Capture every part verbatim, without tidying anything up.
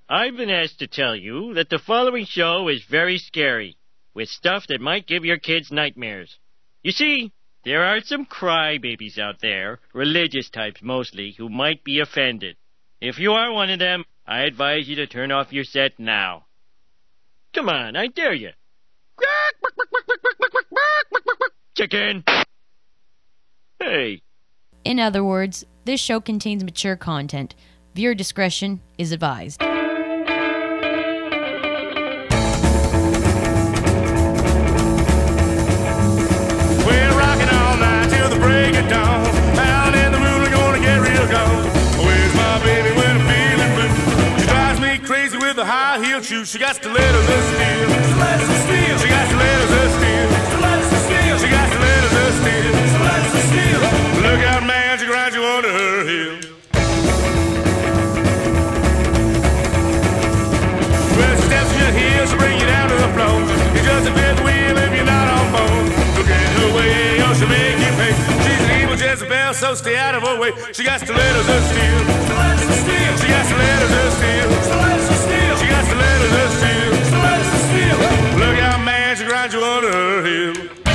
I've been asked to tell you that the following show is very scary, with stuff that might give your kids nightmares. You see, there are some crybabies out there, religious types mostly, who might be offended. If you are one of them, I advise you to turn off your set now. Come on, I dare you. Chicken! Hey. In other words, this show contains mature content. Viewer discretion is advised. We're rocking all night till the break of dawn. Out in the moon, we're gonna get real gone. Where's my baby when I'm feeling blue? She drives me crazy with the high-heeled shoes. She got stilettos of steel. Stilettos of steel. She got stilettos of steel. Stilettos of steel. She got stilettos of steel. Stilettos of steel. Look out, man, she grinds you under her heel. Well, she steps to your heels, she'll bring you down to the floor. You just a fifth wheel if you're not on board. Look at her way, or she'll make you pay. She's an evil Jezebel, so stay out of her way. She got stilettos of steel. Stilettos of steel. She got stilettos of steel. Stilettos of steel. She got stilettos of steel. Stilettos of steel. Look out, man, she grinds you under her heel.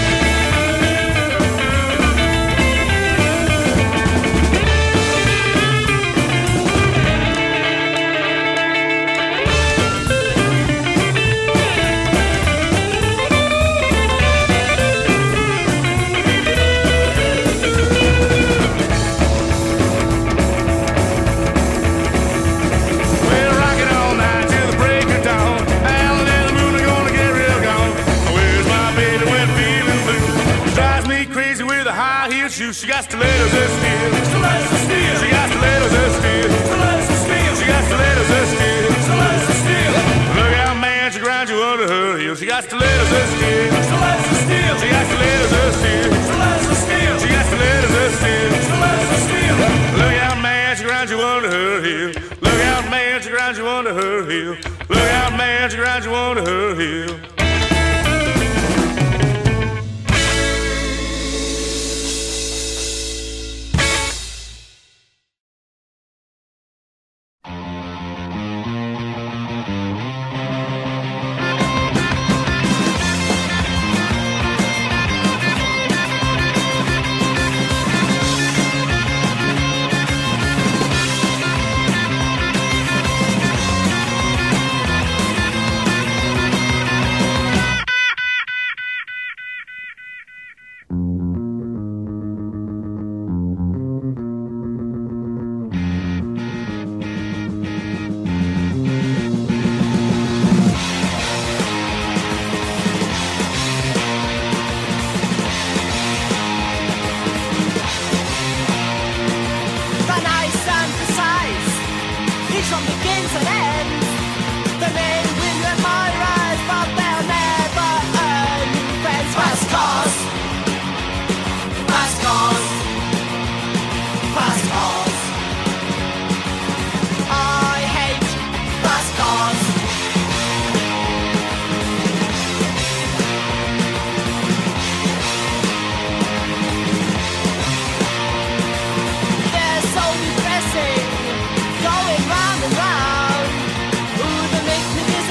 She got stilettos of steel. Stilettos of steel. She got stilettos of steel. Stilettos of steel. She got stilettos of steel. Stilettos of steel. Look out, man, she grinds you under her heel. She got stilettos of steel. Stilettos of steel. She got stilettos of steel. Stilettos of steel. She got stilettos of steel. Stilettos of steel. Look out, man, she grinds you under her heel. Look out, man, she grinds you under her heel. Look out, man, she grinds you under her heel. Going round and round, ooh, they make me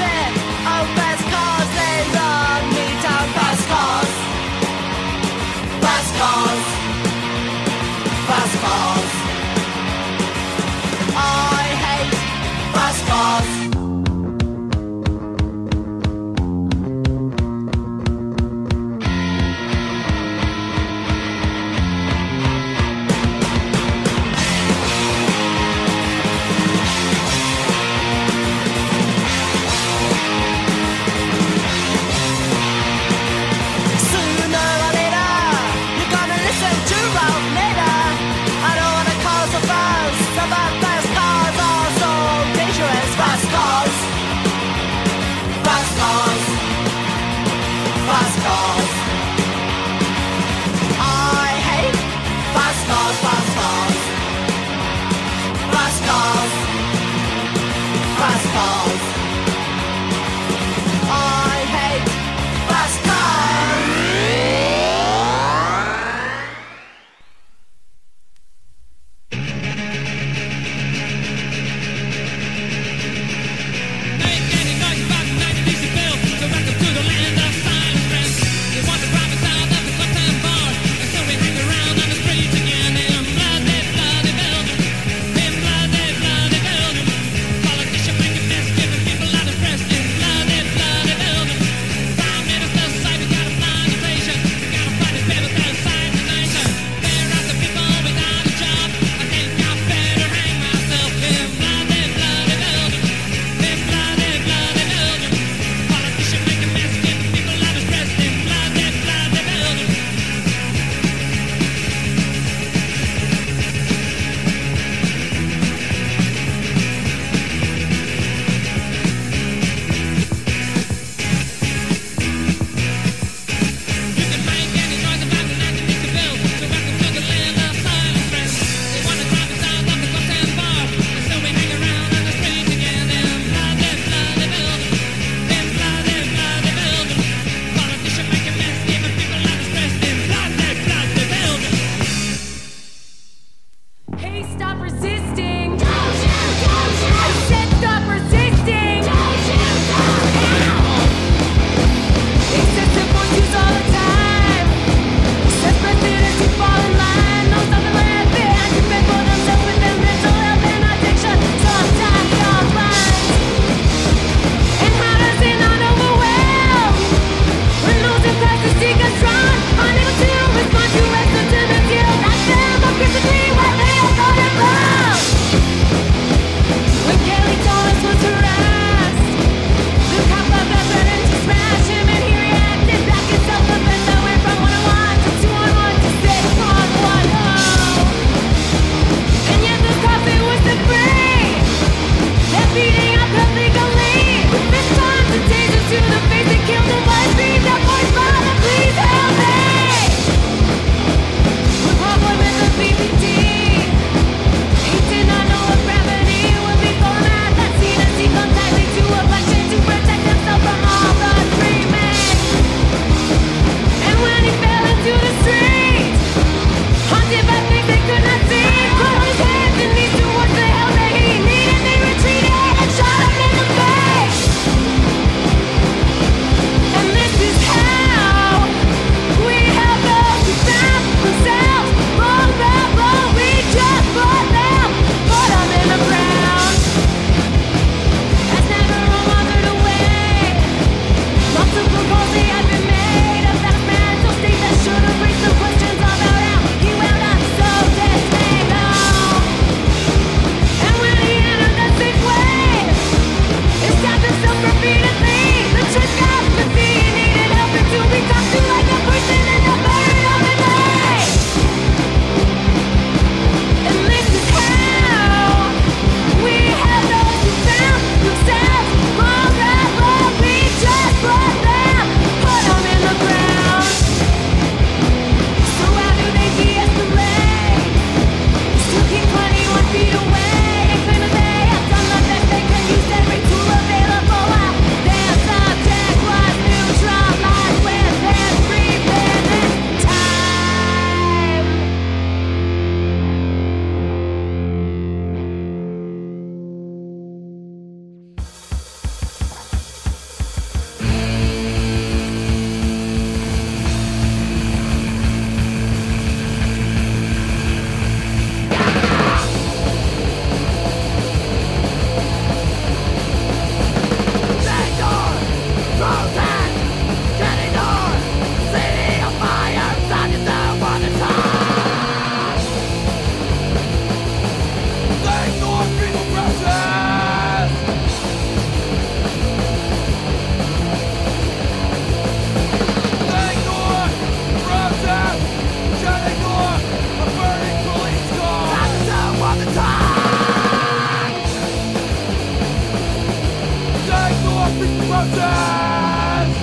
peaceful protest.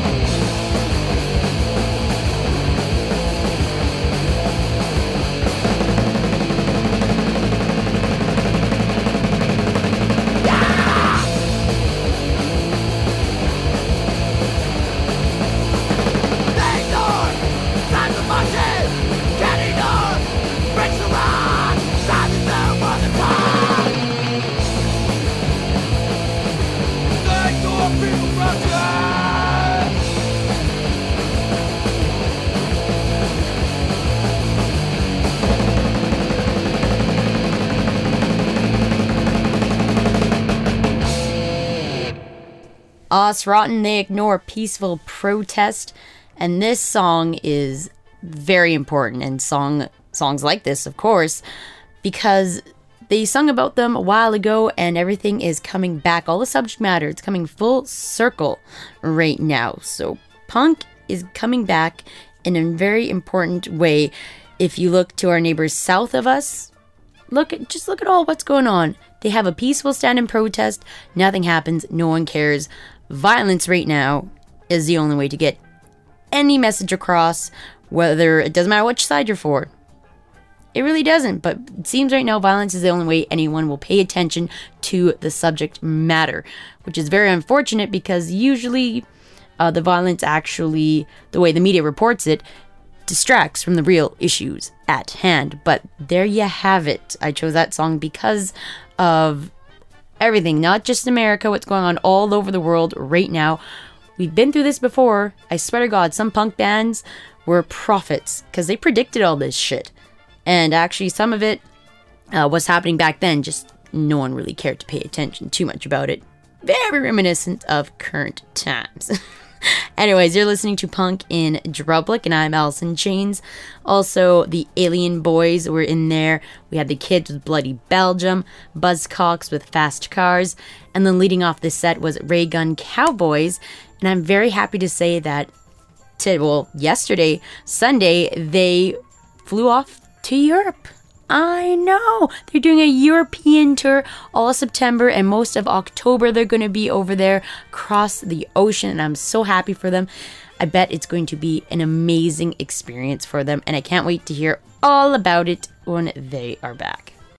Os Rotten, they ignore peaceful protest, and this song is very important, and song songs like this, of course, because they sung about them a while ago, and everything is coming back. All the subject matter, it's coming full circle right now. So punk is coming back in a very important way. If you look to our neighbors south of us, look at just look at all what's going on. They have a peaceful stand and protest. Nothing happens. No one cares. Violence right now is the only way to get any message across, whether it doesn't matter which side you're for. It really doesn't, but it seems right now violence is the only way anyone will pay attention to the subject matter, which is very unfortunate because usually uh, the violence actually, the way the media reports it, distracts from the real issues at hand. But there you have it. I chose that song because of everything, not just America, what's going on all over the world right now. We've been through this before. I swear to God, some punk bands were prophets because they predicted all this shit. And actually, some of it uh, was happening back then, just no one really cared to pay attention too much about it. Very reminiscent of current times. Anyways, you're listening to Punk in Drublic, and I'm Allison Chains. Also, the Alien Boys were in there. We had the Kids with Bloody Belgium, Buzzcocks with Fast Cars, and then leading off this set was Ray Gun Cowboys. And I'm very happy to say that, to, well, yesterday, Sunday, they flew off to Europe. I know. They're doing a European tour all September, and most of October they're going to be over there across the ocean, and I'm so happy for them. I bet it's going to be an amazing experience for them, and I can't wait to hear all about it when they are back.